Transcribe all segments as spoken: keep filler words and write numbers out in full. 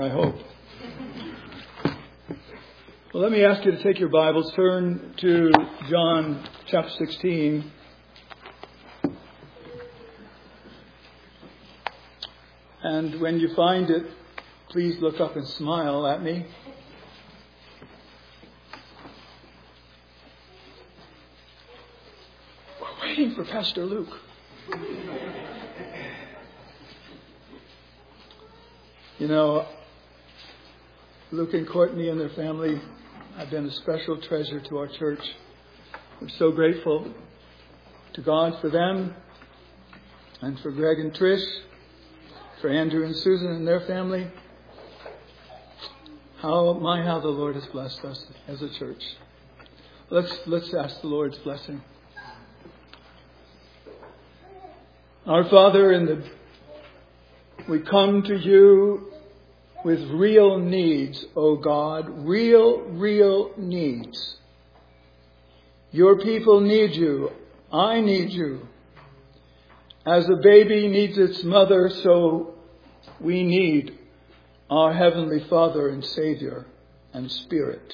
I hope. Well, let me ask you to take your Bibles, turn to John chapter sixteen. And when you find it, please look up and smile at me. We're waiting for Pastor Luke. You know, Luke and Courtney and their family have been a special treasure to our church. We're so grateful to God for them and for Greg and Trish, for Andrew and Susan and their family. How, my, how the Lord has blessed us as a church. Let's, let's ask the Lord's blessing. Our Father in the, we come to you with real needs, O God, real, real needs. Your people need you. I need you. As a baby needs its mother, so we need our Heavenly Father and Savior and Spirit.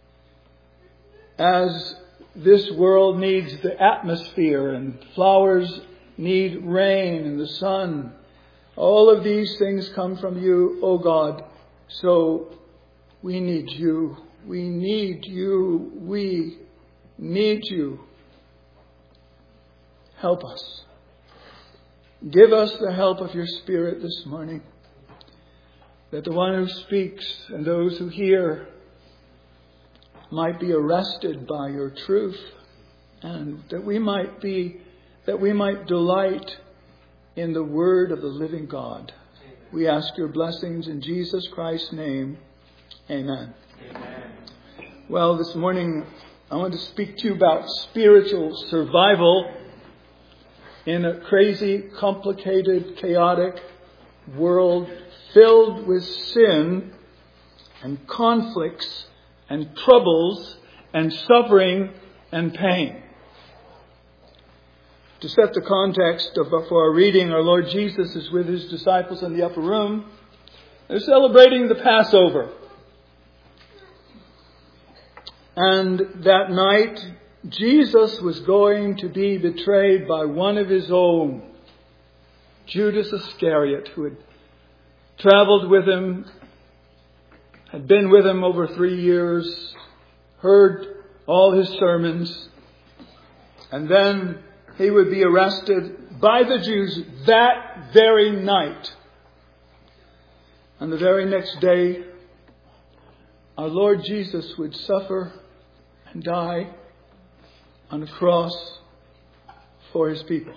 As this world needs the atmosphere and flowers need rain and the sun, all of these things come from you, O God. So we need you. We need you. We need you. Help us. Give us the help of your Spirit this morning, that the one who speaks and those who hear might be arrested by your truth, and that we might be, that we might delight in the word of the living God. We ask your blessings in Jesus Christ's name. Amen. Amen. Well, this morning I want to speak to you about spiritual survival in a crazy, complicated, chaotic world filled with sin and conflicts and troubles and suffering and pain. To set the context of, for our reading, our Lord Jesus is with his disciples in the upper room. They're celebrating the Passover. And that night, Jesus was going to be betrayed by one of his own, Judas Iscariot, who had traveled with him, had been with him over three years, heard all his sermons, and then he would be arrested by the Jews that very night. And the very next day, our Lord Jesus would suffer and die on a cross for his people.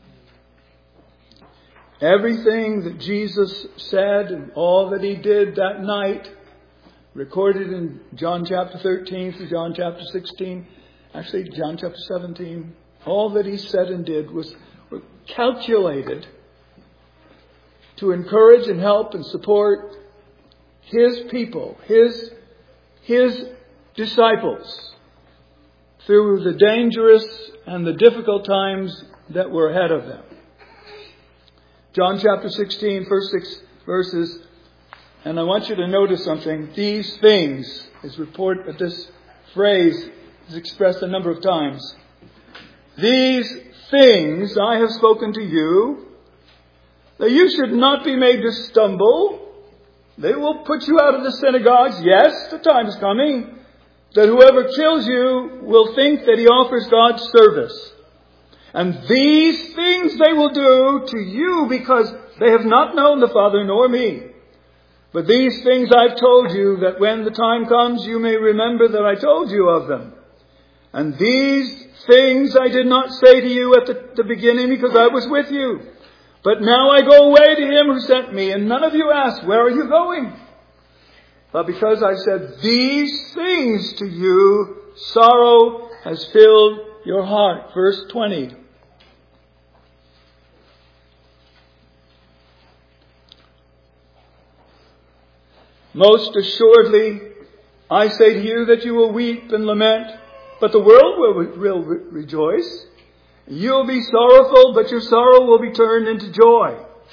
Everything that Jesus said and all that he did that night, recorded in John chapter thirteen through John chapter sixteen, actually John chapter seventeen, all that he said and did was were calculated to encourage and help and support his people, his, his disciples, through the dangerous and the difficult times that were ahead of them. John chapter sixteen, first six verses, and I want you to notice something. These things is report, but this phrase is expressed a number of times. These things I have spoken to you, that you should not be made to stumble. They will put you out of the synagogues. Yes, the time is coming that whoever kills you will think that he offers God service. And these things they will do to you because they have not known the Father nor me. But these things I've told you, that when the time comes you may remember that I told you of them. And these things I did not say to you at the, the beginning because I was with you. But now I go away to him who sent me. And none of you ask, where are you going? But because I said these things to you, sorrow has filled your heart. Verse twenty. Most assuredly, I say to you that you will weep and lament, but the world will, re- will re- rejoice. You'll be sorrowful, but your sorrow will be turned into joy.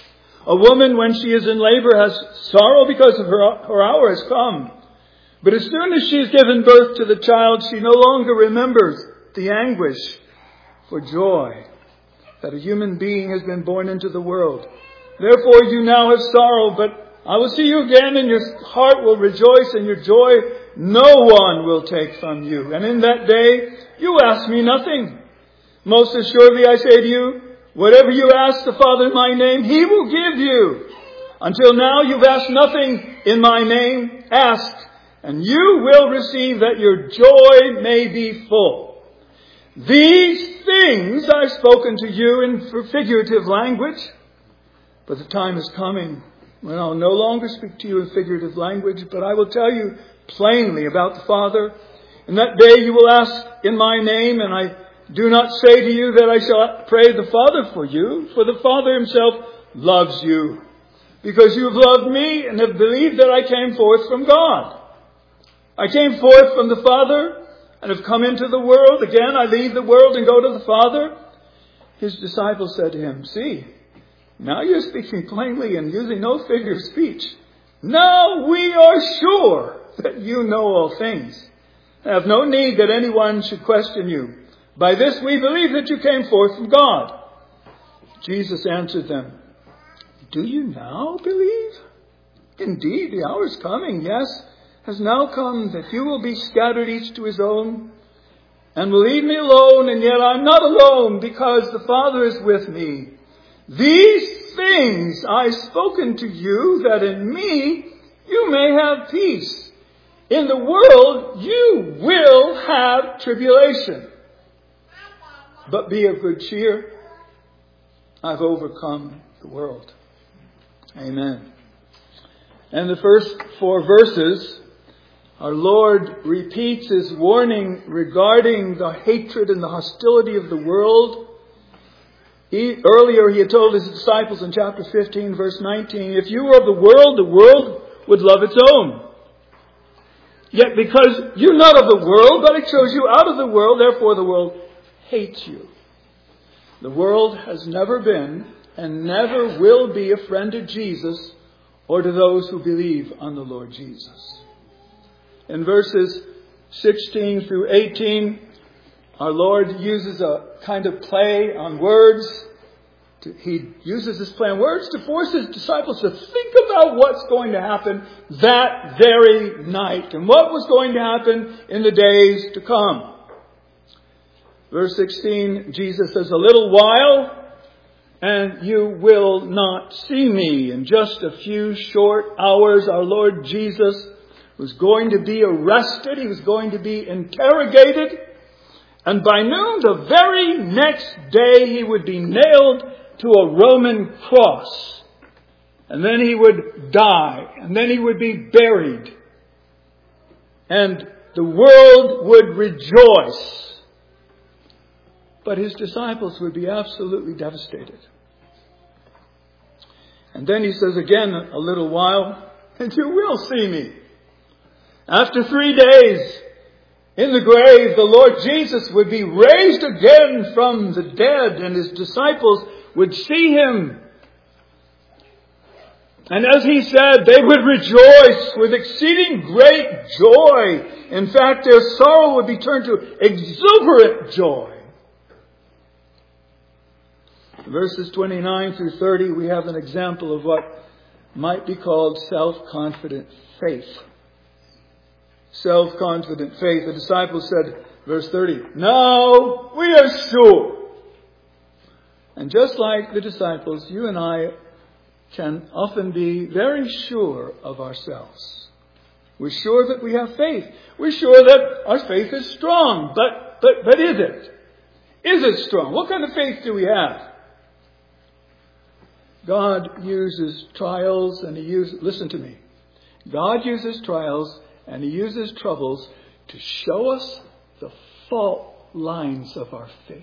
A woman, when she is in labor, has sorrow because of her, her hour has come. But as soon as she has given birth to the child, she no longer remembers the anguish for joy that a human being has been born into the world. Therefore you now have sorrow, but I will see you again, and your heart will rejoice, and your joy no one will take from you. And in that day you ask me nothing. Most assuredly I say to you, whatever you ask the Father in my name, He will give you. Until now you've asked nothing in my name. Ask, and you will receive, that your joy may be full. These things I've spoken to you in figurative language, but the time is coming when I'll no longer speak to you in figurative language, but I will tell you plainly about the Father. In that day you will ask in my name, and I do not say to you that I shall pray the Father for you, for the Father Himself loves you, because you have loved me and have believed that I came forth from God. I came forth from the Father and have come into the world. Again, I leave the world and go to the Father. His disciples said to Him, see, now you're speaking plainly and using no figure of speech. Now we are sure that you know all things. I have no need that anyone should question you. By this we believe that you came forth from God. Jesus answered them, do you now believe? Indeed, the hour is coming, yes, has now come, that you will be scattered each to his own, and will leave me alone, and yet I'm not alone, because the Father is with me. These things I've spoken to you, that in me you may have peace. In the world you will have tribulation. But be of good cheer. I've overcome the world. Amen. And the first four verses, our Lord repeats His warning regarding the hatred and the hostility of the world. He, earlier he had told His disciples in chapter fifteen, verse nineteen, if you were of the world, the world would love its own. Yet because you're not of the world, but I chose you out of the world, therefore the world hates you. The world has never been and never will be a friend to Jesus or to those who believe on the Lord Jesus. In verses sixteen through eighteen, our Lord uses a kind of play on words. He uses this play on words to force His disciples to think about what's going to happen that very night and what was going to happen in the days to come. Verse sixteen, Jesus says, a little while and you will not see me. In just a few short hours, our Lord Jesus was going to be arrested. He was going to be interrogated. And by noon, the very next day, He would be nailed to a Roman cross. And then He would die. And then He would be buried. And the world would rejoice. But His disciples would be absolutely devastated. And then He says again, a little while, and you will see me. After three days in the grave, the Lord Jesus would be raised again from the dead, and His disciples would see Him. And as He said, they would rejoice with exceeding great joy. In fact, their sorrow would be turned to exuberant joy. Verses twenty-nine through thirty, we have an example of what might be called self-confident faith. Self-confident faith. The disciples said, verse thirty, no, we are sure. And just like the disciples, you and I can often be very sure of ourselves. We're sure that we have faith. We're sure that our faith is strong. But, but, but is it? Is it strong? What kind of faith do we have? God uses trials and He uses, listen to me. God uses trials and He uses troubles to show us the fault lines of our faith.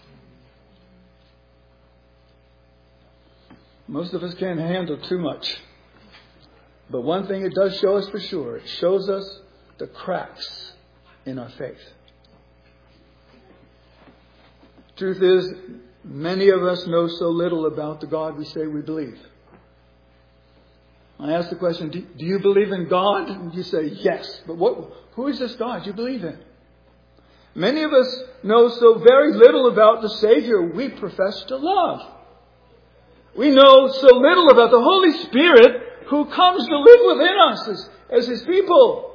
Most of us can't handle too much. But one thing it does show us for sure, it shows us the cracks in our faith. Truth is, many of us know so little about the God we say we believe. I ask the question, do, do you believe in God? And you say, yes. But what, who is this God you believe in? Many of us know so very little about the Savior we profess to love. We know so little about the Holy Spirit who comes to live within us as, as His people.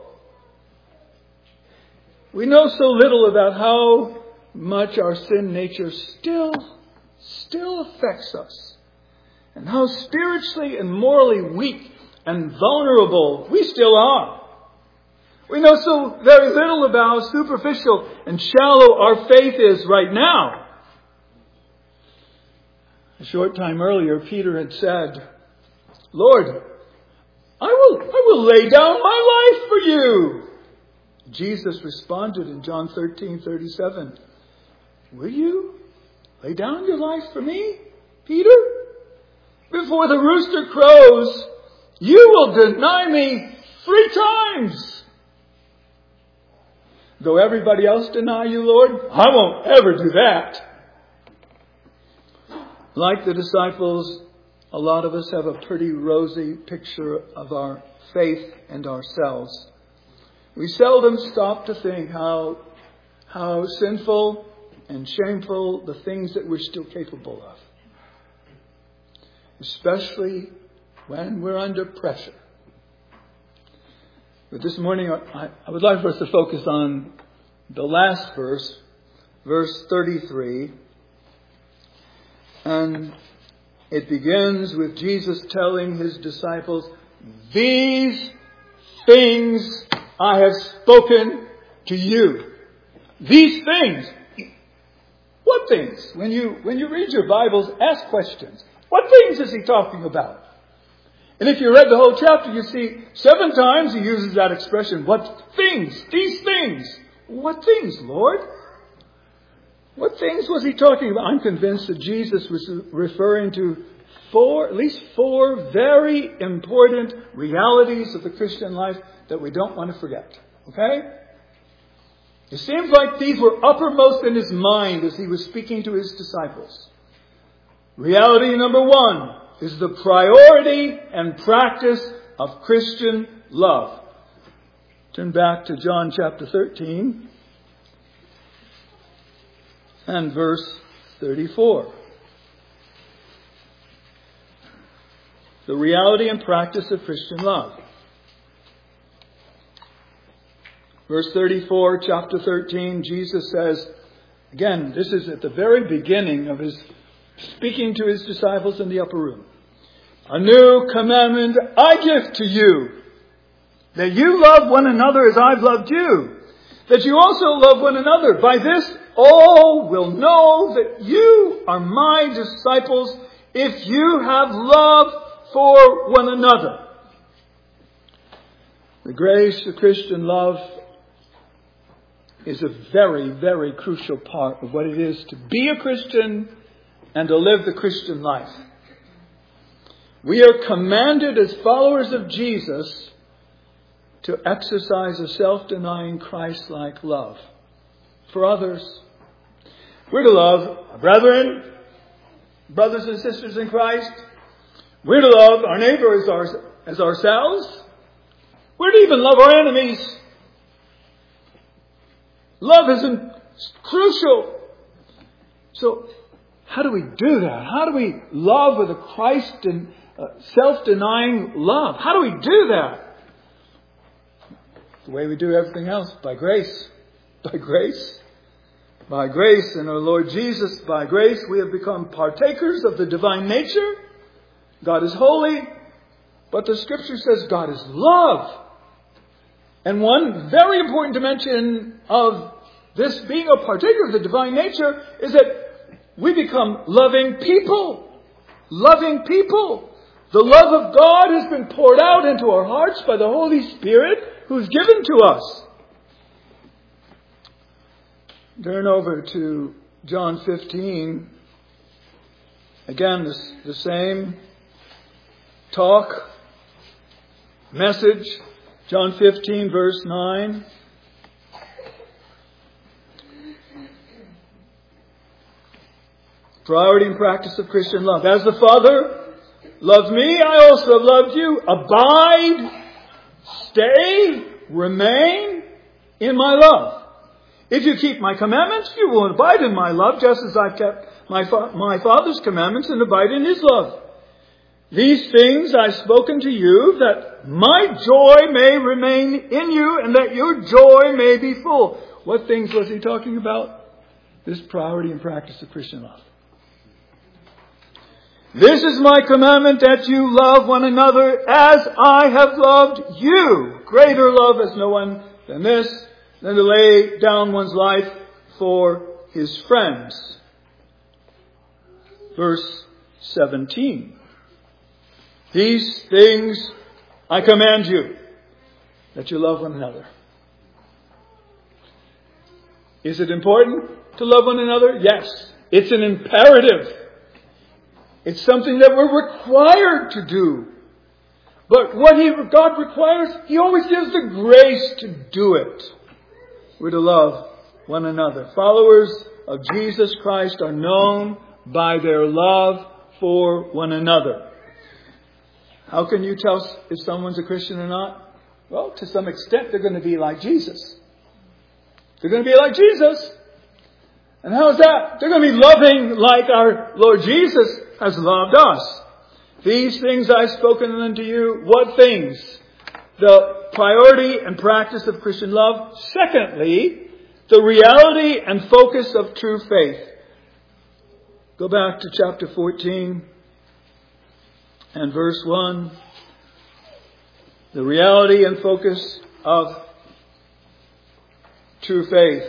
We know so little about how much our sin nature still, still affects us. And how spiritually and morally weak and vulnerable we still are. We know so very little about how superficial and shallow our faith is right now. A short time earlier, Peter had said, Lord, I will, I will lay down my life for you. Jesus responded in John thirteen thirty-seven, will you lay down your life for me, Peter? Before the rooster crows, you will deny me three times. Though everybody else deny you, Lord, I won't ever do that. Like the disciples, a lot of us have a pretty rosy picture of our faith and ourselves. We seldom stop to think how, how sinful and shameful the things that we're still capable of. Especially when we're under pressure. But this morning, I, I would like for us to focus on the last verse, verse thirty-three. And it begins with Jesus telling His disciples, these things I have spoken to you. These things. What things? When you, when you read your Bibles, ask questions. What things is He talking about? And if you read the whole chapter, you see seven times He uses that expression. What things? These things. What things, Lord? What things was He talking about? I'm convinced that Jesus was referring to four, at least four very important realities of the Christian life that we don't want to forget. Okay? It seems like these were uppermost in His mind as He was speaking to His disciples. Reality number one is the priority and practice of Christian love. Turn back to John chapter thirteen and verse thirty-four. The reality and practice of Christian love. Verse thirty-four, chapter thirteen, Jesus says, again, this is at the very beginning of His speaking to His disciples in the upper room. A new commandment I give to you, that you love one another as I've loved you, that you also love one another. By this all will know that you are my disciples if you have love for one another. The grace of Christian love is a very, very crucial part of what it is to be a Christian and to live the Christian life. We are commanded as followers of Jesus to exercise a self-denying Christ-like love for others. We're to love our brethren, brothers and sisters in Christ. We're to love our neighbor as, our, as ourselves. We're to even love our enemies. Love is crucial. So, how do we do that? How do we love with a Christ and uh, self-denying love? How do we do that? The way we do everything else, by grace. By grace. By grace in our Lord Jesus, by grace we have become partakers of the divine nature. God is holy, but the Scripture says God is love. And one very important dimension of this being a partaker of the divine nature is that we become loving people. Loving people. The love of God has been poured out into our hearts by the Holy Spirit who's given to us. Turn over to John fifteen. Again, this, the same talk, message. John fifteen, verse nine. Priority and practice of Christian love. As the Father loved me, I also have loved you. Abide, stay, remain in my love. If you keep my commandments, you will abide in my love, just as I've kept my, fa- my Father's commandments and abide in his love. These things I've spoken to you, that my joy may remain in you, and that your joy may be full. What things was he talking about? This priority and practice of Christian love. This is my commandment, that you love one another as I have loved you. Greater love has no one than this, than to lay down one's life for his friends. Verse seventeen. These things I command you, that you love one another. Is it important to love one another? Yes. It's an imperative. It's something that we're required to do. But what he, God requires, he always gives the grace to do it. We're to love one another. Followers of Jesus Christ are known by their love for one another. How can you tell if someone's a Christian or not? Well, to some extent, they're going to be like Jesus. They're going to be like Jesus. And how is that? They're going to be loving like our Lord Jesus has loved us. These things I've spoken unto you. What things? The priority and practice of Christian love. Secondly, the reality and focus of true faith. Go back to chapter fourteen and verse one. The reality and focus of true faith.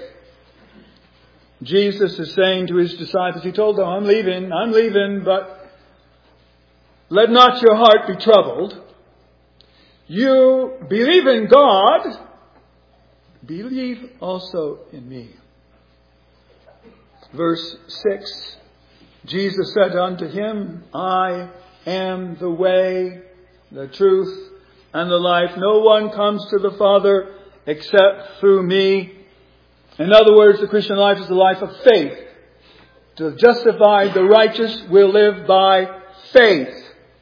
Jesus is saying to his disciples, he told them, I'm leaving, I'm leaving, but let not your heart be troubled. You believe in God, believe also in me. Verse six, Jesus said unto him, I am the way, the truth, and the life. No one comes to the Father except through me. In other words, the Christian life is a life of faith. To justify the righteous will live by faith.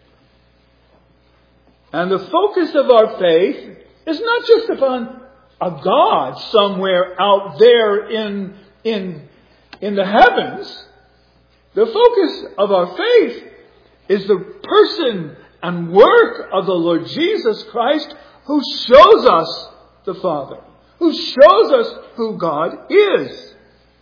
And the focus of our faith is not just upon a God somewhere out there in, in, in the heavens. The focus of our faith is the person and work of the Lord Jesus Christ, who shows us the Father, who shows us who God is.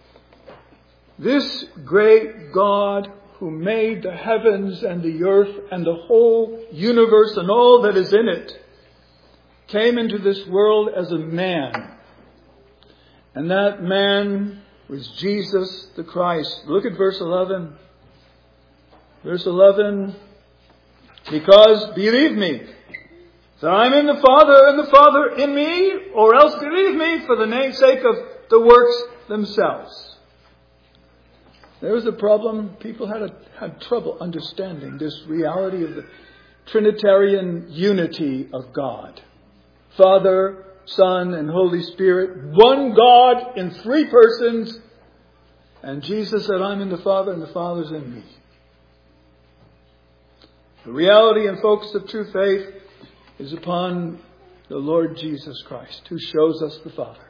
This great God who made the heavens and the earth and the whole universe and all that is in it, came into this world as a man. And that man was Jesus the Christ. Look at verse eleven. Verse eleven. Because, believe me, that I'm in the Father and the Father in me, or else believe me for the name's sake of the works themselves. There was a problem. People had, a, had trouble understanding this reality of the Trinitarian unity of God. Father, Son, and Holy Spirit. One God in three persons. And Jesus said, I'm in the Father and the Father's in me. The reality and focus of true faith is upon the Lord Jesus Christ, who shows us the Father.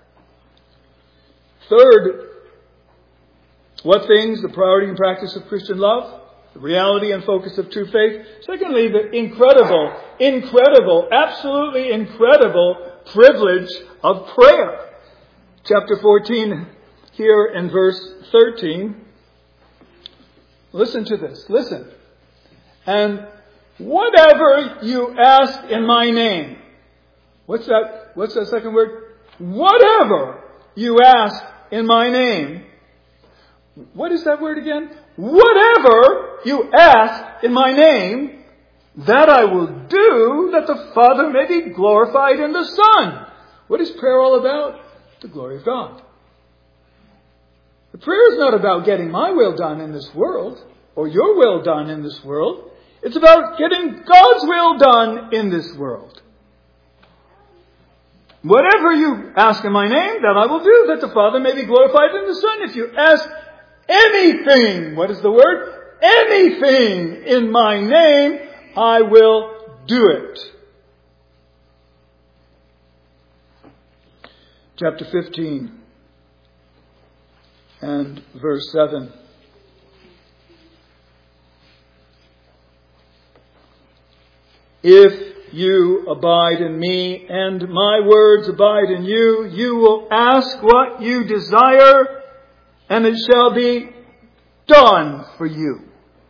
Third, what things? The priority and practice of Christian love, the reality and focus of true faith. Secondly, the incredible, incredible, absolutely incredible privilege of prayer. Chapter fourteen, here in verse thirteen. Listen to this. Listen. And whatever you ask in my name. What's that? What's that second word? Whatever you ask in my name. What is that word again? Whatever you ask in my name, that I will do, that the Father may be glorified in the Son. What is prayer all about? The glory of God. The prayer is not about getting my will done in this world, or your will done in this world. It's about getting God's will done in this world. Whatever you ask in my name, that I will do, that the Father may be glorified in the Son. If you ask anything, what is the word? Anything in my name, I will do it. Chapter fifteen and verse seven. If you abide in me and my words abide in you, you will ask what you desire, and it shall be done for you.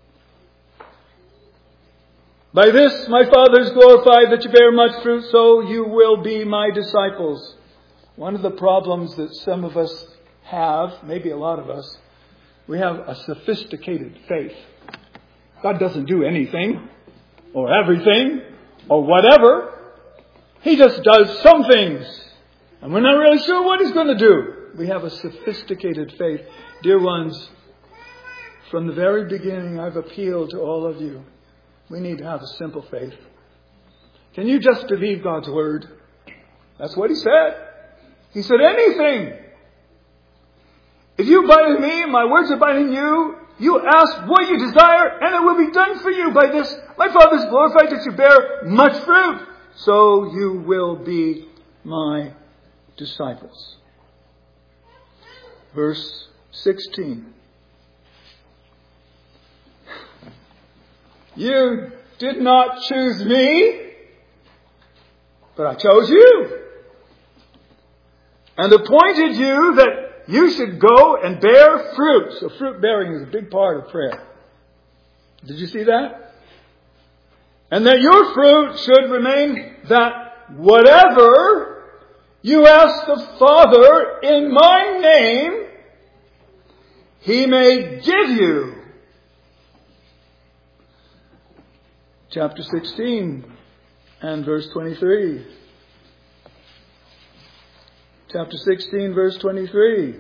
By this my Father is glorified, that you bear much fruit, so you will be my disciples. One of the problems that some of us have, maybe a lot of us, we have a sophisticated faith. God doesn't do anything, or everything, or whatever. He just does some things. And we're not really sure what He's going to do. We have a sophisticated faith. Dear ones, from the very beginning I've appealed to all of you. We need to have a simple faith. Can you just believe God's Word? That's what He said. He said, anything. If you abide in me and my words abide in you, you ask what you desire and it will be done for you. By this, my Father is glorified, that you bear much fruit, so you will be my disciples. Verse sixteen. You did not choose me, but I chose you and appointed you that you should go and bear fruit. So fruit bearing is a big part of prayer. Did you see that? And that your fruit should remain, that whatever you ask the Father in my name, He may give you. Chapter sixteen and verse twenty-three. Chapter sixteen, verse twenty-three.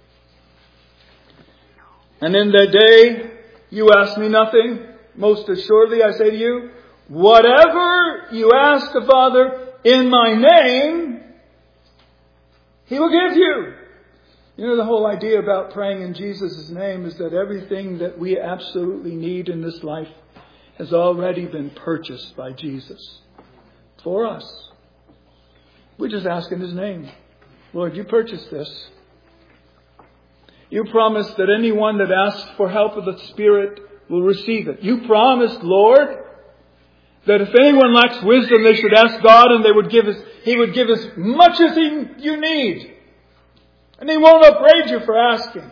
And in that day you ask me nothing. Most assuredly I say to you, whatever you ask the Father in my name, He will give you. You know, the whole idea about praying in Jesus' name is that everything that we absolutely need in this life has already been purchased by Jesus for us. We just ask in His name. Lord, you purchased this. You promised that anyone that asks for help of the Spirit will receive it. You promised, Lord, that if anyone lacks wisdom, they should ask God, and they would give us, He would give as much as he, you need. And He won't upbraid you for asking.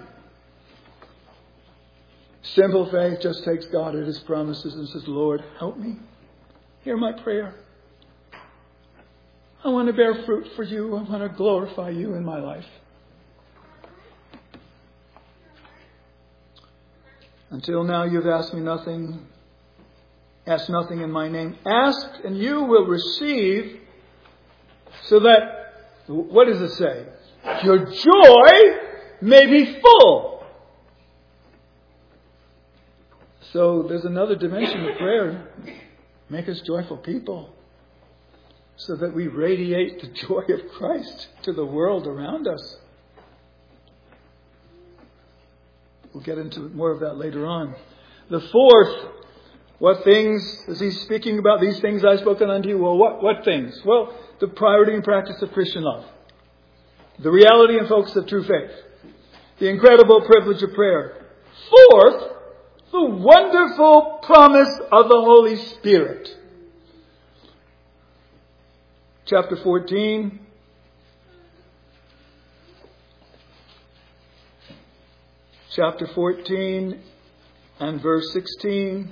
Simple faith just takes God at His promises and says, Lord, help me. Hear my prayer. I want to bear fruit for you. I want to glorify you in my life. Until now you've asked me nothing. Ask nothing in my name. Ask and you will receive, so that, what does it say? Your joy may be full. So there's another dimension of prayer. Make us joyful people, so that we radiate the joy of Christ to the world around us. We'll get into more of that later on. The fourth, what things is He speaking about? These things I've spoken unto you. Well, what, what things? Well, the priority and practice of Christian love. The reality and focus of true faith. The incredible privilege of prayer. Fourth, the wonderful promise of the Holy Spirit. Chapter fourteen. Chapter fourteen and verse sixteen.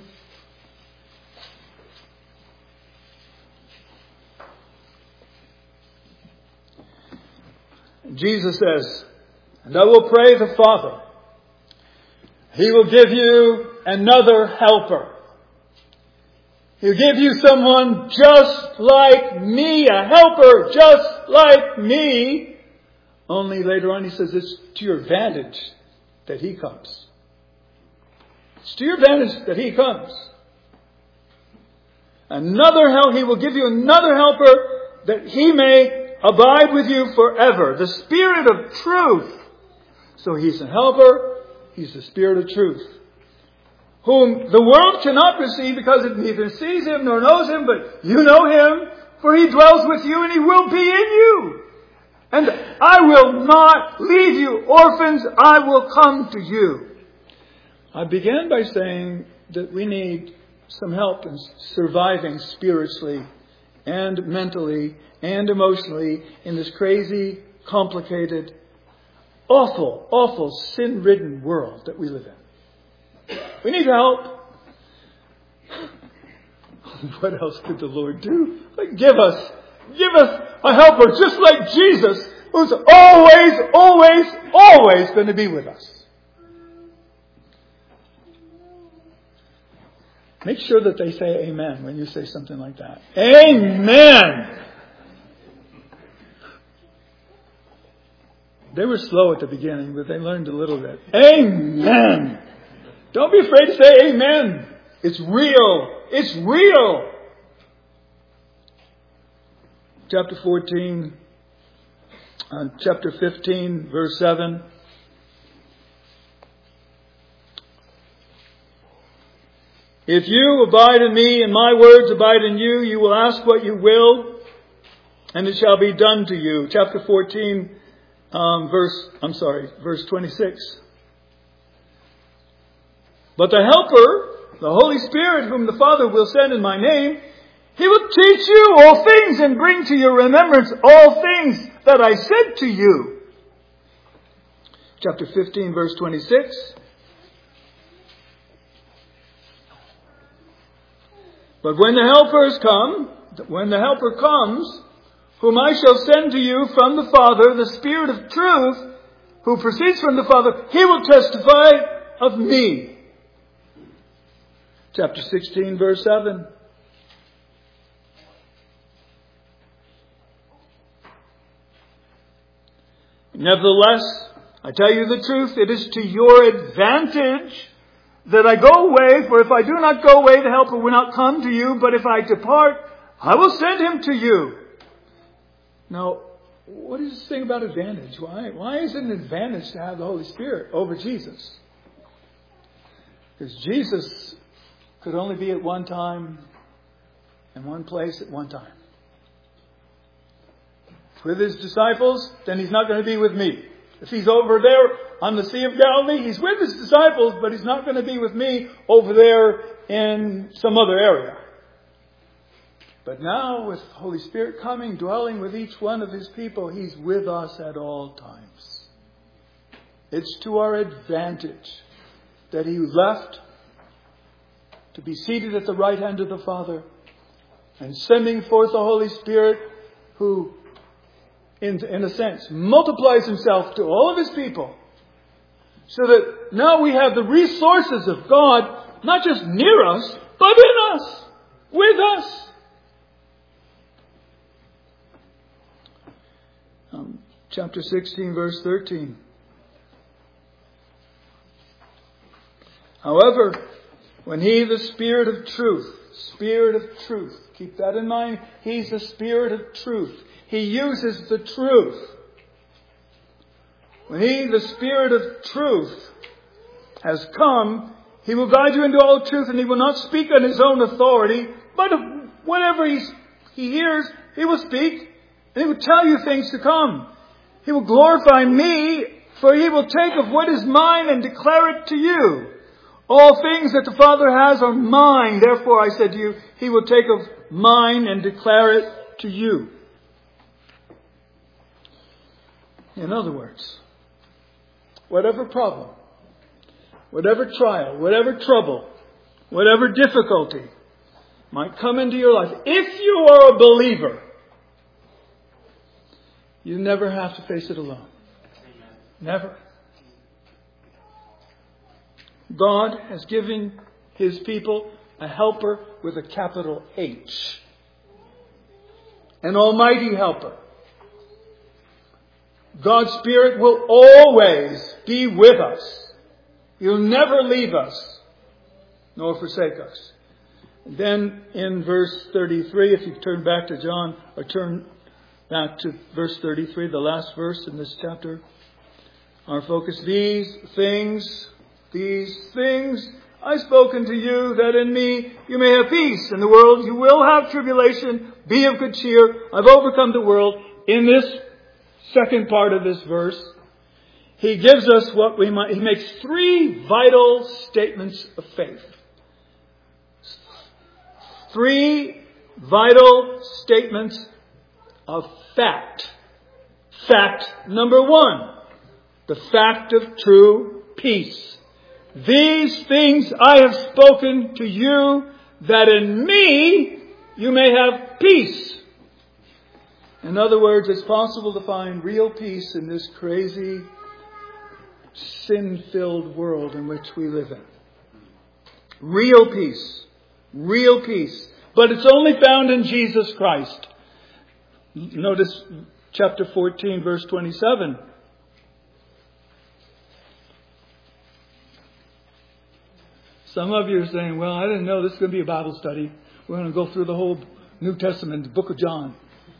Jesus says, and I will pray the Father. He will give you another helper. He'll give you someone just like me, a helper just like me. Only later on He says it's to your advantage that He comes. It's to your advantage that He comes. Another help, He will give you another helper that He may abide with you forever. The Spirit of truth. So He's a helper. He's the Spirit of truth. whom the world cannot receive because it neither sees him nor knows him, but you know him, for he dwells with you and he will be in you. And I will not leave you orphans, I will come to you. I began by saying that we need some help in surviving spiritually and mentally and emotionally in this crazy, complicated, awful, awful, sin-ridden world that we live in. We need help. What else could the Lord do? Like, give us, give us a helper just like Jesus, who's always, always, always going to be with us. Make sure that they say amen when you say something like that. Amen! They were slow at the beginning, but they learned a little bit. Amen! Don't be afraid to say amen. It's real. It's real. Chapter fourteen, uh, chapter fifteen, verse seven. If you abide in me and my words abide in you, you will ask what you will, and it shall be done to you. Chapter fourteen, um, verse, I'm sorry, verse twenty-six. But the Helper, the Holy Spirit, whom the Father will send in my name, He will teach you all things and bring to your remembrance all things that I said to you. Chapter fifteen, verse twenty-six. But when the helpers come, when the helper comes, whom I shall send to you from the Father, the Spirit of truth, who proceeds from the Father, He will testify of me. Chapter sixteen, verse seven. Nevertheless, I tell you the truth, it is to your advantage that I go away, for if I do not go away, the Helper will not come to you, but if I depart, I will send him to you. Now, what is this thing about advantage? Why, why is it an advantage to have the Holy Spirit over Jesus? Because Jesus could only be at one time and one place at one time. With his disciples, then he's not going to be with me. If he's over there on the Sea of Galilee, he's with his disciples, but he's not going to be with me over there in some other area. But now, with the Holy Spirit coming, dwelling with each one of his people, he's with us at all times. It's to our advantage that he left to be seated at the right hand of the Father and sending forth the Holy Spirit, who In, in a sense, multiplies himself to all of his people. So that now we have the resources of God, not just near us, but in us, with us. Um, chapter sixteen, verse thirteen. However, when he, the Spirit of truth, Spirit of truth, keep that in mind, he's the Spirit of truth. He uses the truth. When he, the Spirit of truth, has come, he will guide you into all truth, and he will not speak on his own authority, but whatever he, he hears, he will speak, and he will tell you things to come. He will glorify me, for he will take of what is mine and declare it to you. All things that the Father has are mine. Therefore, I said to you, he will take of mine and declare it to you. In other words, whatever problem, whatever trial, whatever trouble, whatever difficulty might come into your life, if you are a believer, you never have to face it alone. Never. God has given his people a helper with a capital H. An almighty helper. God's Spirit will always be with us. He'll never leave us, nor forsake us. And then in verse thirty-three, if you turn back to John, or turn back to verse thirty-three, the last verse in this chapter, our focus, these things, these things I've spoken to you that in me you may have peace. In the world you will have tribulation. Be of good cheer. I've overcome the world. In this second part of this verse, he gives us what we might, he makes three vital statements of faith. Three vital statements of fact. Fact number one, the fact of true peace. These things I have spoken to you, that in me you may have peace. In other words, it's possible to find real peace in this crazy, sin-filled world in which we live in. Real peace. Real peace. But it's only found in Jesus Christ. Notice chapter fourteen, verse twenty-seven. Some of you are saying, well, I didn't know this is going to be a Bible study. We're going to go through the whole New Testament, the book of John.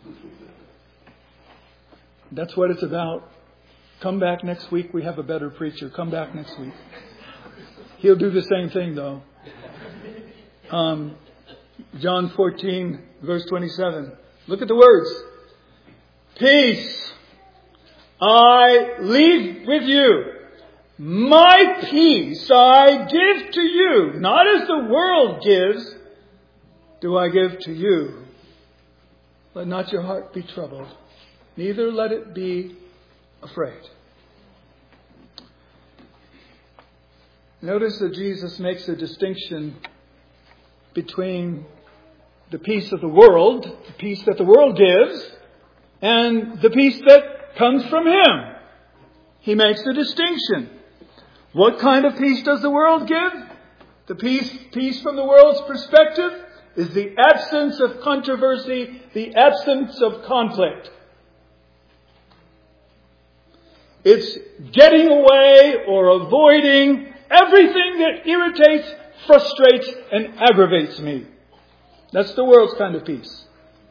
That's what it's about. Come back next week. We have a better preacher. Come back next week. He'll do the same thing, though. Um, John fourteen, verse twenty-seven. Look at the words. Peace I leave with you. My peace I give to you. Not as the world gives, do I give to you. Let not your heart be troubled. Neither let it be afraid. Notice that Jesus makes a distinction between the peace of the world, the peace that the world gives, and the peace that comes from Him. He makes a distinction. What kind of peace does the world give? The peace, peace from the world's perspective is the absence of controversy, the absence of conflict. It's getting away or avoiding everything that irritates, frustrates, and aggravates me. That's the world's kind of peace.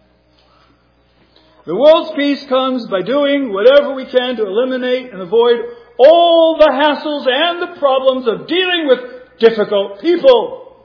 The world's peace comes by doing whatever we can to eliminate and avoid all the hassles and the problems of dealing with difficult people.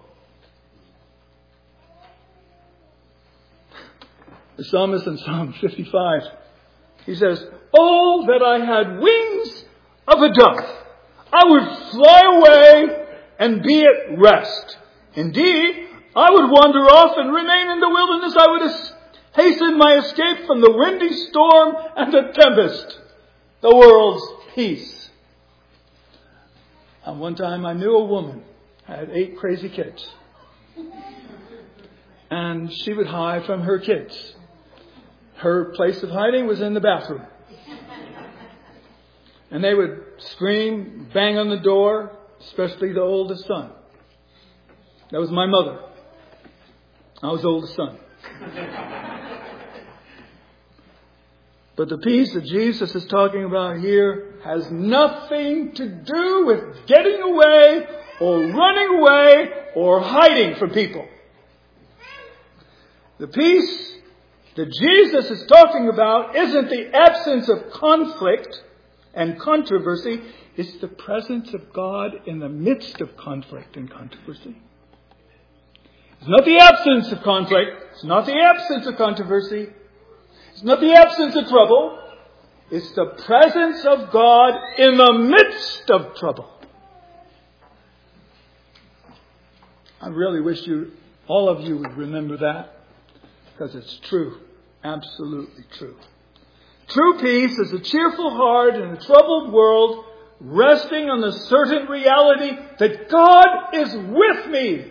The psalmist in Psalm fifty-five, he says, oh, that I had wings of a dove. I would fly away and be at rest. Indeed, I would wander off and remain in the wilderness. I would hasten my escape from the windy storm and the tempest, the world's peace. And one time I knew a woman had eight crazy kids. And she would hide from her kids. Her place of hiding was in the bathroom. And they would scream, bang on the door, especially the oldest son. That was my mother. I was the oldest son. But the peace that Jesus is talking about here has nothing to do with getting away or running away or hiding from people. The peace that Jesus is talking about isn't the absence of conflict and controversy. It's the presence of God in the midst of conflict and controversy. It's not the absence of conflict. It's not the absence of controversy. It's not the absence of trouble. It's the presence of God in the midst of trouble. I really wish you, all of you would remember that, because it's true. Absolutely true. True peace is a cheerful heart in a troubled world, resting on the certain reality that God is with me.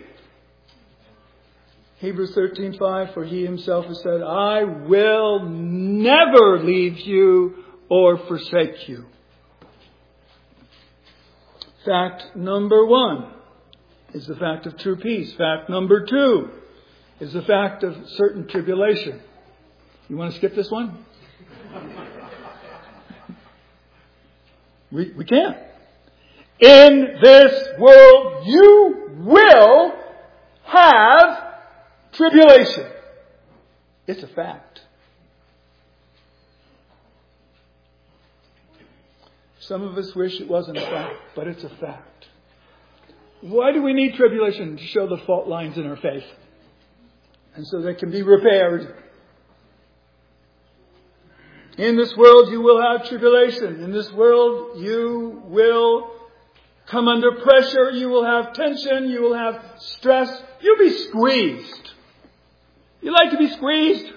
Hebrews thirteen five, for He Himself has said, I will never leave you or forsake you. Fact number one is the fact of true peace. Fact number two is the fact of certain tribulation. You want to skip this one? We, we can't. In this world you will have tribulation. It's a fact. Some of us wish it wasn't a fact, but it's a fact. Why do we need tribulation? To show the fault lines in our faith. And so they can be repaired. In this world you will have tribulation. In this world you will come under pressure. You will have tension. You will have stress. You'll be squeezed. You like to be squeezed?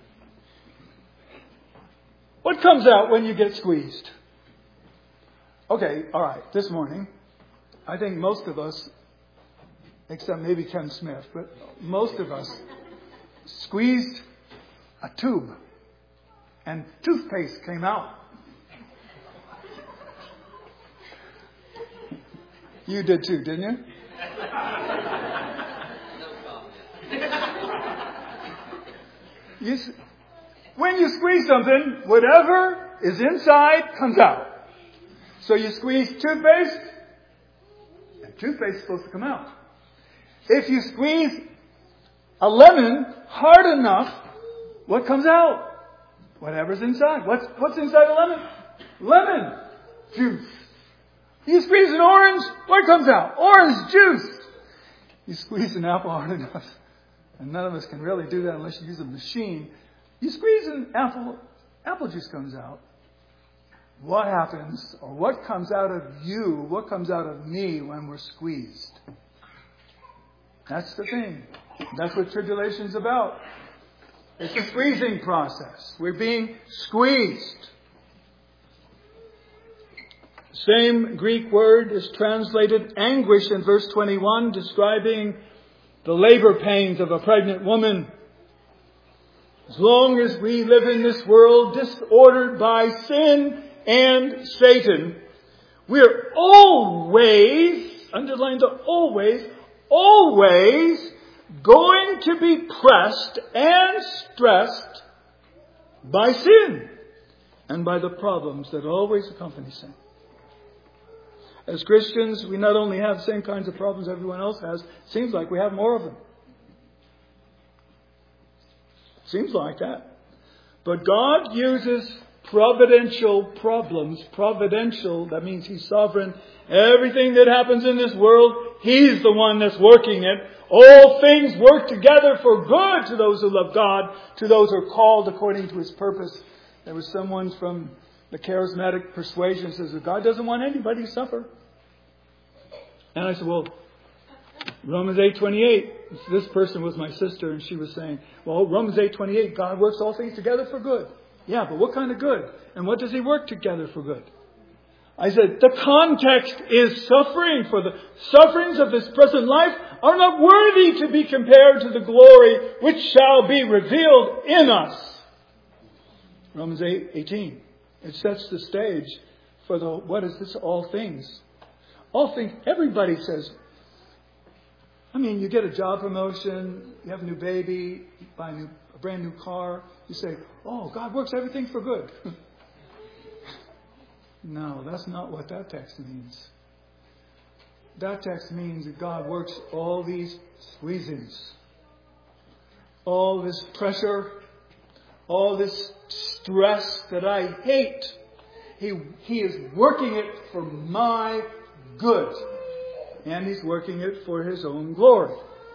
What comes out when you get squeezed? Okay, all right. This morning, I think most of us, except maybe Ken Smith, but most of us squeezed a tube and toothpaste came out. You did too, didn't you? you when you squeeze something, whatever is inside comes out. So you squeeze toothpaste, and toothpaste is supposed to come out. If you squeeze a lemon hard enough, what comes out? Whatever's inside. What's, what's inside a lemon? Lemon juice. You squeeze an orange, what comes out? Orange juice. You squeeze an apple hard enough, and none of us can really do that unless you use a machine. You squeeze an apple, apple juice comes out. What happens, or what comes out of you, what comes out of me when we're squeezed? That's the thing. That's what tribulation is about. It's a squeezing process. We're being squeezed. Same Greek word is translated anguish in verse twenty-one, describing the labor pains of a pregnant woman. As long as we live in this world disordered by sin and Satan, we're always, underline the always, always going to be pressed and stressed by sin and by the problems that always accompany sin. As Christians, we not only have the same kinds of problems everyone else has, it seems like we have more of them. Seems like that. But God uses providential problems. Providential, that means He's sovereign. Everything that happens in this world, He's the one that's working it. All things work together for good to those who love God, to those who are called according to His purpose. There was someone from the charismatic persuasion who says that God doesn't want anybody to suffer. And I said, well, Romans eight twenty-eight. This person was my sister, and she was saying, well, Romans eight twenty-eight, God works all things together for good. Yeah, but what kind of good? And what does He work together for good? I said, the context is suffering, for the sufferings of this present life are not worthy to be compared to the glory which shall be revealed in us. Romans eight eighteen. It sets the stage for the, what is this? All things. All things. Everybody says, I mean, you get a job promotion, you have a new baby, you buy a, new, a brand new car. You say, oh, God works everything for good. No, that's not what that text means. That text means that God works all these squeezings, all this pressure, all this stress that I hate. He, he is working it for my good. And He's working it for His own glory.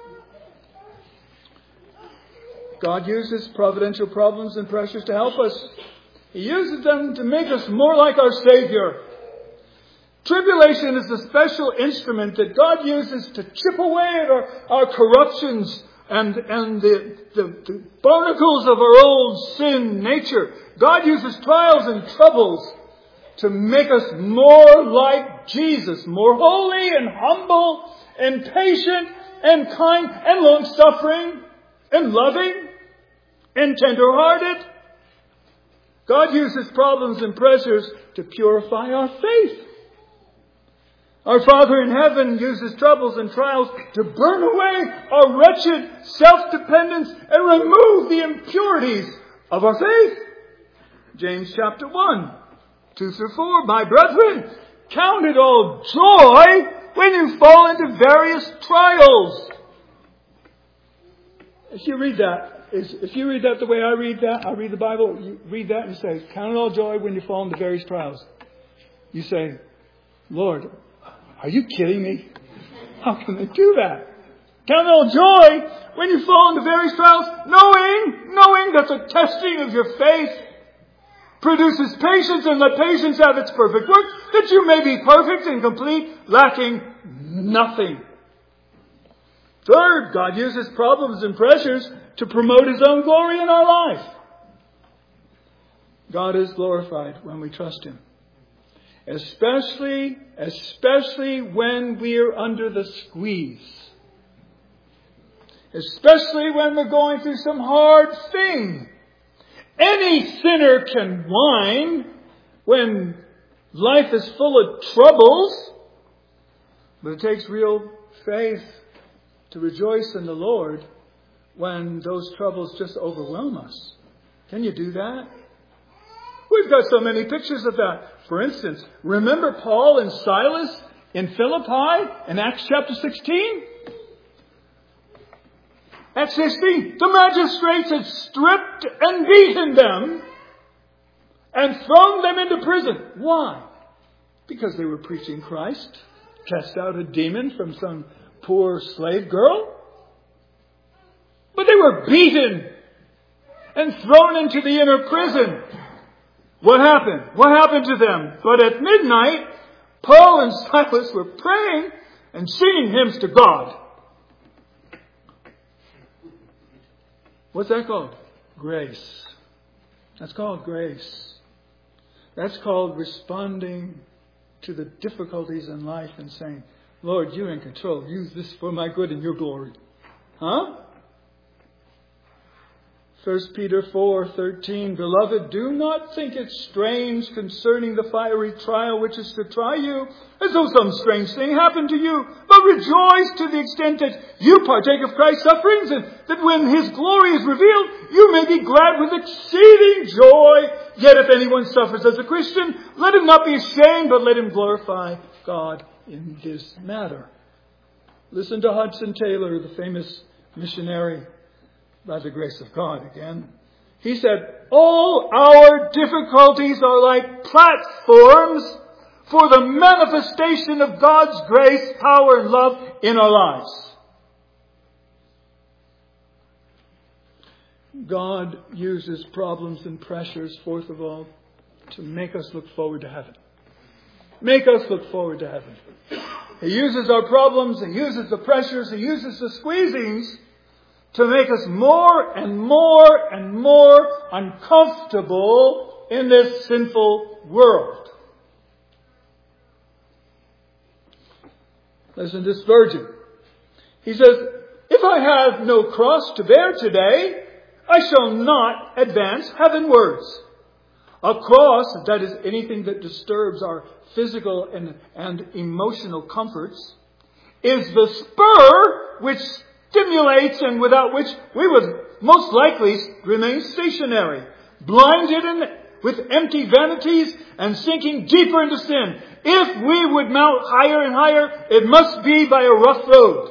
God uses providential problems and pressures to help us. He uses them to make us more like our Savior. Tribulation is a special instrument that God uses to chip away at our, our corruptions and, and the, the, the barnacles of our old sin nature. God uses trials and troubles to make us more like Jesus, more holy and humble and patient and kind and long-suffering and loving and tender-hearted. God uses problems and pressures to purify our faith. Our Father in heaven uses troubles and trials to burn away our wretched self-dependence and remove the impurities of our faith. James chapter one. Two through four, my brethren, count it all joy when you fall into various trials. If you read that, if you read that the way I read that, I read the Bible, you read that and you say, count it all joy when you fall into various trials. You say, Lord, are you kidding me? How can they do that? Count it all joy when you fall into various trials, knowing, knowing that the testing of your faith produces patience, and let patience have its perfect work, that you may be perfect and complete, lacking nothing. Third, God uses problems and pressures to promote His own glory in our life. God is glorified when we trust Him. Especially, especially when we're under the squeeze. Especially when we're going through some hard thing. Any sinner can whine when life is full of troubles. But it takes real faith to rejoice in the Lord when those troubles just overwhelm us. Can you do that? We've got so many pictures of that. For instance, remember Paul and Silas in Philippi in Acts chapter sixteen? At sixteen, the magistrates had stripped and beaten them and thrown them into prison. Why? Because they were preaching Christ, cast out a demon from some poor slave girl. But they were beaten and thrown into the inner prison. What happened? What happened to them? But at midnight, Paul and Silas were praying and singing hymns to God. What's that called? Grace. That's called grace. That's called responding to the difficulties in life and saying, Lord, you're in control. Use this for my good and your glory. Huh? First Peter four thirteen, Beloved, do not think it strange concerning the fiery trial which is to try you, as though some strange thing happened to you, but rejoice to the extent that you partake of Christ's sufferings, and that when His glory is revealed, you may be glad with exceeding joy. Yet if anyone suffers as a Christian, let him not be ashamed, but let him glorify God in this matter. Listen to Hudson Taylor, the famous missionary, by the grace of God again. He said, all our difficulties are like platforms for the manifestation of God's grace, power, and love in our lives. God uses problems and pressures, fourth of all, to make us look forward to heaven. Make us look forward to heaven. He uses our problems, He uses the pressures, He uses the squeezings to make us more and more and more uncomfortable in this sinful world. Listen to Spurgeon. He says, if I have no cross to bear today, I shall not advance heavenwards. A cross, that is anything that disturbs our physical and, and emotional comforts, is the spur which stimulates and without which we would most likely remain stationary, blinded in, with empty vanities and sinking deeper into sin. If we would mount higher and higher, it must be by a rough road.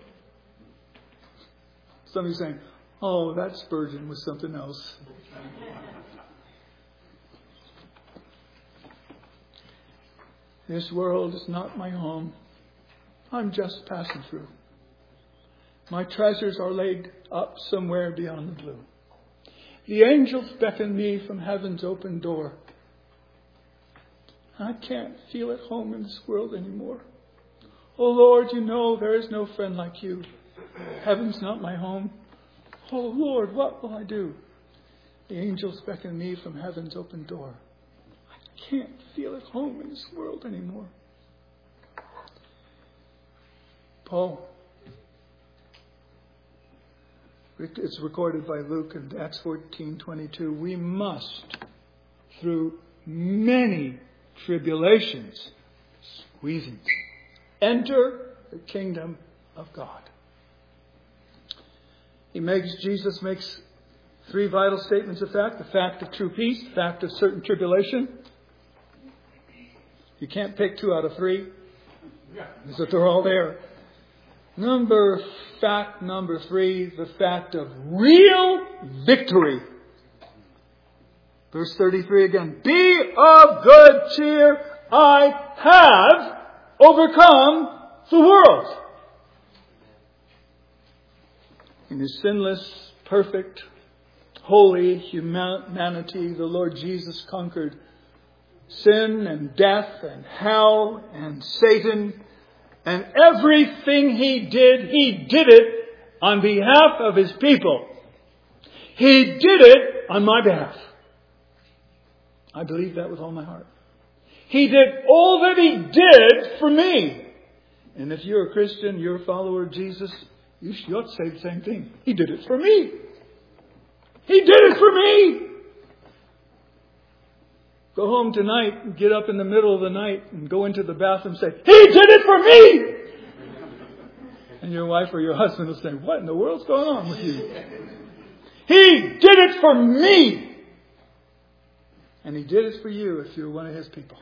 Somebody's saying, oh, that Spurgeon was something else. This world is not my home. I'm just passing through. My treasures are laid up somewhere beyond the blue. The angels beckon me from heaven's open door. I can't feel at home in this world anymore. Oh Lord, you know there is no friend like you. Heaven's not my home. Oh Lord, what will I do? The angels beckon me from heaven's open door. I can't feel at home in this world anymore. Paul, it's recorded by Luke in Acts fourteen twenty-two. We must, through many tribulations, squeezings, enter the kingdom of God. He makes, Jesus makes three vital statements of fact. The fact of true peace, the fact of certain tribulation. You can't pick two out of three, because that they're all there. Number, fact number three, the fact of real victory. Verse thirty-three again. Be of good cheer. I have overcome the world. In His sinless, perfect, holy humanity, the Lord Jesus conquered sin and death and hell and Satan. And everything He did, He did it on behalf of His people. He did it on my behalf. I believe that with all my heart. He did all that He did for me. And if you're a Christian, you're a follower of Jesus, you ought to say the same thing. He did it for me. He did it for me. Go home tonight and get up in the middle of the night and go into the bathroom and say, He did it for me. And your wife or your husband will say, what in the world's going on with you? He did it for me. And He did it for you if you're one of His people.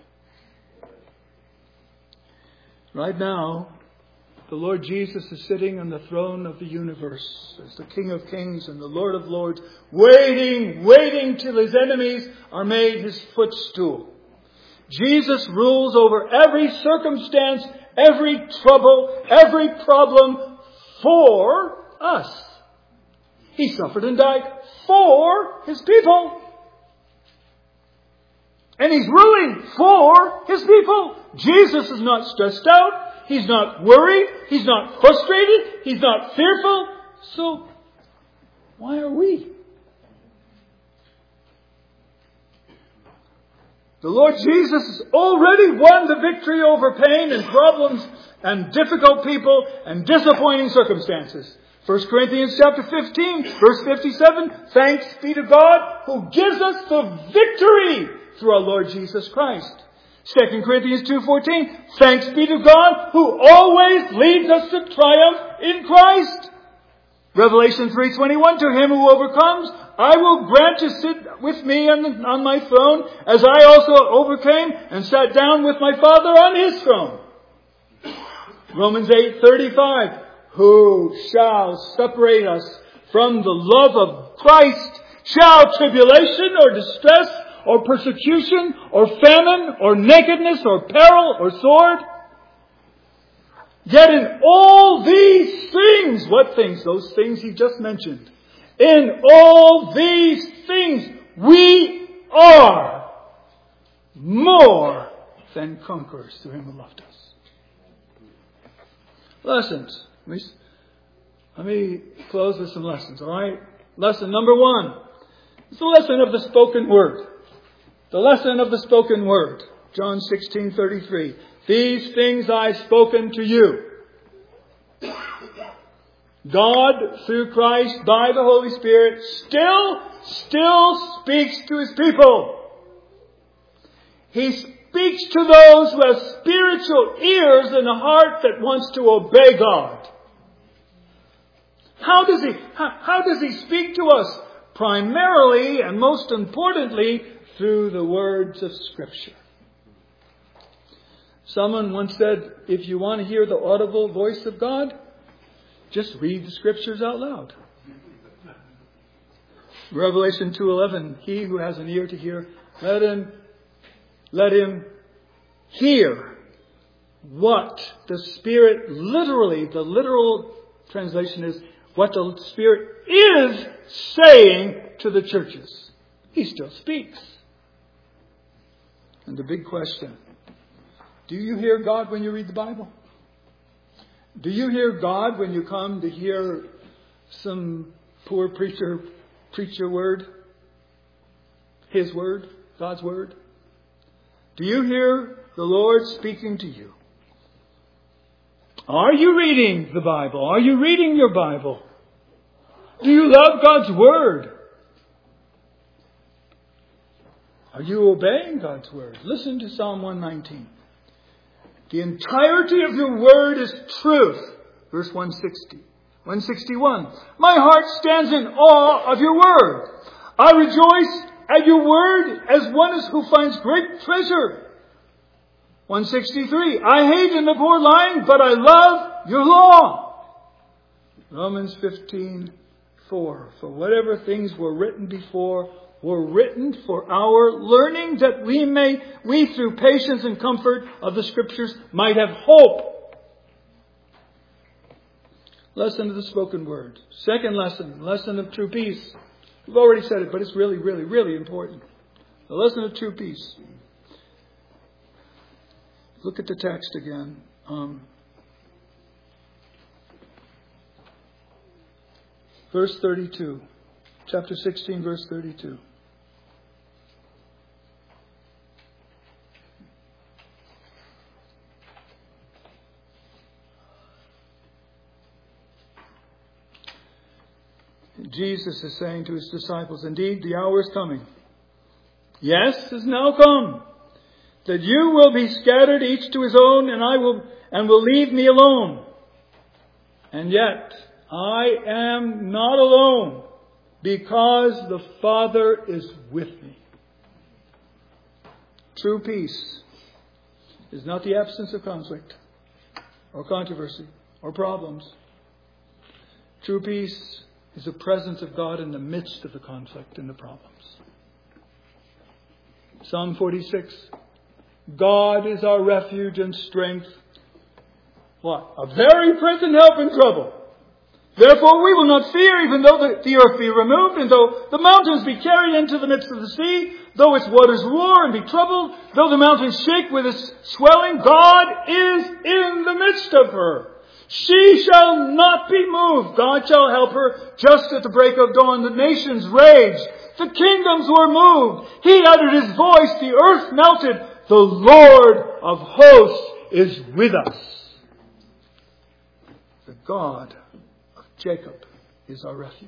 Right now, the Lord Jesus is sitting on the throne of the universe as the King of Kings and the Lord of Lords, waiting, waiting till His enemies are made His footstool. Jesus rules over every circumstance, every trouble, every problem for us. He suffered and died for His people. And He's ruling for His people. Jesus is not stressed out. He's not worried. He's not frustrated. He's not fearful. So, why are we? The Lord Jesus has already won the victory over pain and problems and difficult people and disappointing circumstances. First Corinthians chapter fifteen, verse fifty-seven, thanks be to God who gives us the victory through our Lord Jesus Christ. Second Corinthians two fourteen, thanks be to God who always leads us to triumph in Christ. Revelation three twenty-one, to him who overcomes, I will grant to sit with me on, the, on my throne, as I also overcame and sat down with my Father on His throne. Romans eight thirty-five, who shall separate us from the love of Christ? Shall tribulation or distress or persecution or famine or nakedness or peril or sword? Yet in all these things, what things? Those things He just mentioned. In all these things, we are more than conquerors through Him who loved us. Lessons. Let me, let me close with some lessons, all right? Lesson number one. It's the lesson of the spoken word. The lesson of the spoken word. John sixteen thirty-three. These things I've spoken to you. God, through Christ, by the Holy Spirit, still, still speaks to His people. He speaks to those who have spiritual ears and a heart that wants to obey God. How does He, how, how does He speak to us? Primarily and most importantly, through the words of Scripture. Someone once said, if you want to hear the audible voice of God, just read the Scriptures out loud. Revelation two eleven, he who has an ear to hear, let him, let him hear what the Spirit, literally, the literal translation is, what the Spirit is saying to the churches. He still speaks. And the big question, do you hear God when you read the Bible? Do you hear God when you come to hear some poor preacher preach your word? His word? God's word? Do you hear the Lord speaking to you? Are you reading the Bible? Are you reading your Bible? Do you love God's word? Are you obeying God's word? Listen to Psalm one nineteen. The entirety of your word is truth. Verse one sixty. one sixty-one. My heart stands in awe of your word. I rejoice at your word as one who finds great treasure. one sixty-three. I hate and abhor lying, but I love your law. Romans fifteen four. For whatever things were written before were written for our learning, that we may, we through patience and comfort of the Scriptures might have hope. Lesson of the spoken word. Second lesson, lesson of true peace. We've already said it, but it's really, really, really important. The lesson of true peace. Look at the text again. Um, verse thirty-two. Chapter sixteen, verse thirty-two. Jesus is saying to his disciples, indeed, the hour is coming. Yes, is now come, that you will be scattered each to his own, and I will and will leave me alone. And yet I am not alone, because the Father is with me. True peace is not the absence of conflict or controversy or problems. True peace is the presence of God in the midst of the conflict and the problems. Psalm forty-six. God is our refuge and strength. What? A very present help in trouble. Therefore we will not fear, even though the, the earth be removed, and though the mountains be carried into the midst of the sea, though its waters roar and be troubled, though the mountains shake with its swelling, God is in the midst of her. She shall not be moved. God shall help her just at the break of dawn. The nations raged. The kingdoms were moved. He uttered his voice. The earth melted. The Lord of hosts is with us. The God of Jacob is our refuge.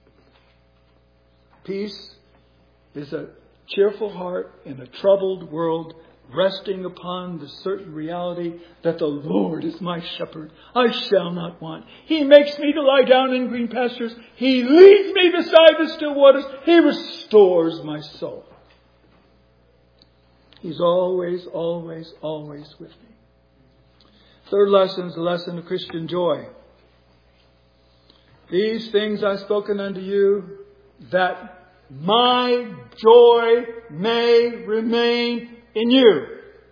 Peace is a cheerful heart in a troubled world, resting upon the certain reality that the Lord is my shepherd. I shall not want. He makes me to lie down in green pastures. He leads me beside the still waters. He restores my soul. He's always, always, always with me. Third lesson is the lesson of Christian joy. These things I've spoken unto you, that my joy may remain in you.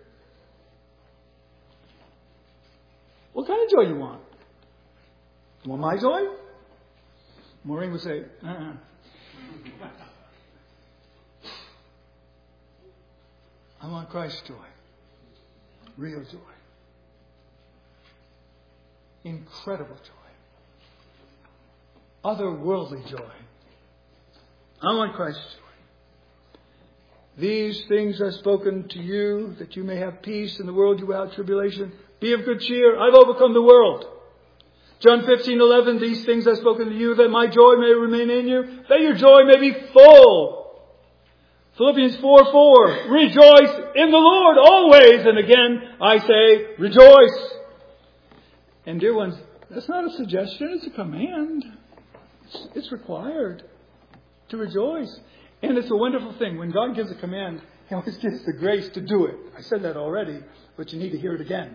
What kind of joy you want? You want my joy? Maureen would say, uh-uh. I want Christ's joy. Real joy. Incredible joy. Otherworldly joy. I want Christ's joy. These things are spoken to you, that you may have peace in the world you will have tribulation. Be of good cheer. I've overcome the world. John fifteen eleven. These things I've spoken to you, that my joy may remain in you, that your joy may be full. Philippians four four. Rejoice in the Lord always. And again, I say, rejoice. And dear ones, that's not a suggestion. It's a command. It's, it's required to rejoice. And it's a wonderful thing. When God gives a command, He always gives the grace to do it. I said that already, but you need to hear it again.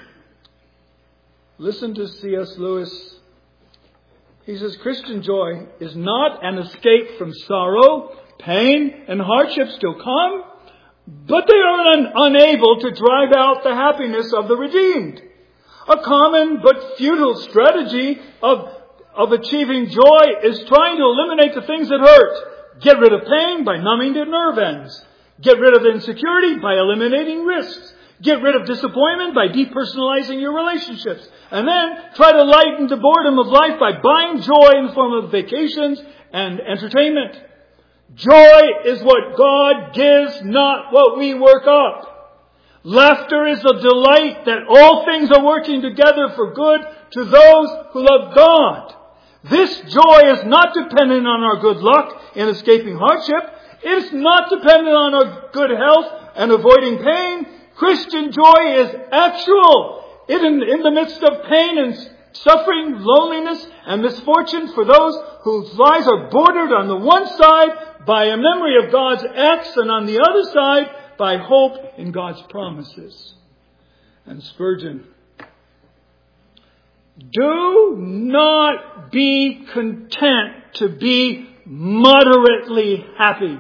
Listen to C S Lewis. He says, Christian joy is not an escape from sorrow, pain, and hardship still come, but they are un- unable to drive out the happiness of the redeemed. A common but futile strategy of, of achieving joy is trying to eliminate the things that hurt. Get rid of pain by numbing the nerve ends. Get rid of insecurity by eliminating risks. Get rid of disappointment by depersonalizing your relationships. And then try to lighten the boredom of life by buying joy in the form of vacations and entertainment. Joy is what God gives, not what we work up. Laughter is the delight that all things are working together for good to those who love God. This joy is not dependent on our good luck in escaping hardship. It is not dependent on our good health and avoiding pain. Christian joy is actual. It in, in the midst of pain and suffering, loneliness and misfortune for those whose lives are bordered on the one side by a memory of God's acts and on the other side by hope in God's promises. And Spurgeon, do not be content to be moderately happy.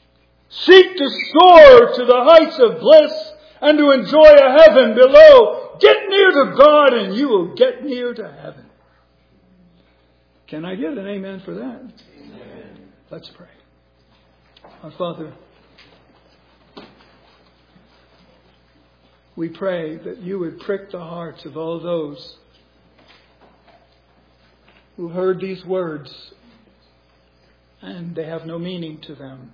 Seek to soar to the heights of bliss and to enjoy a heaven below. Get near to God and you will get near to heaven. Can I get an amen for that? Amen. Let's pray. Our Father, we pray that you would prick the hearts of all those who heard these words and they have no meaning to them.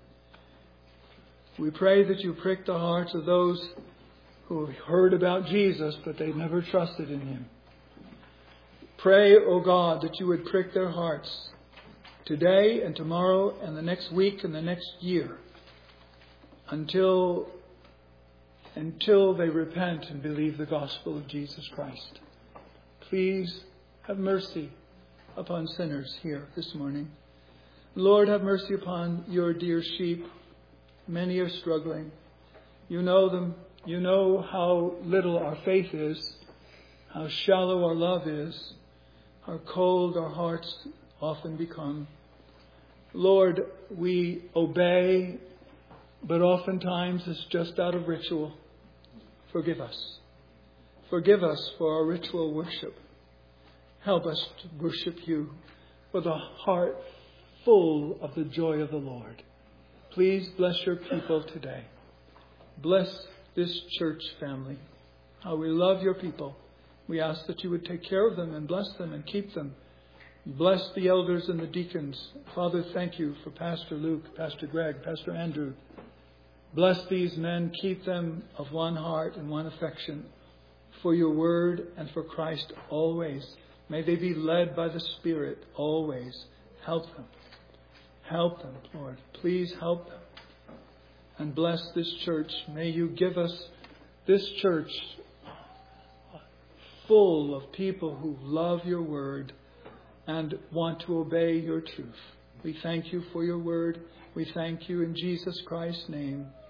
We pray that you prick the hearts of those who heard about Jesus but they never trusted in Him. Pray, O God, that you would prick their hearts today and tomorrow and the next week and the next year until, until they repent and believe the gospel of Jesus Christ. Please have mercy upon sinners here this morning. Lord, have mercy upon your dear sheep. Many are struggling. You know them. You know how little our faith is, how shallow our love is, how cold our hearts often become. Lord, we obey, but oftentimes it's just out of ritual. Forgive us. Forgive us for our ritual worship. Help us to worship you with a heart full of the joy of the Lord. Please bless your people today. Bless this church family. How we love your people. We ask that you would take care of them and bless them and keep them. Bless the elders and the deacons. Father, thank you for Pastor Luke, Pastor Greg, Pastor Andrew. Bless these men. Keep them of one heart and one affection for your word and for Christ always. May they be led by the Spirit always. Help them. Help them, Lord. Please help them. And bless this church. May you give us this church full of people who love your word and want to obey your truth. We thank you for your word. We thank you in Jesus Christ's name.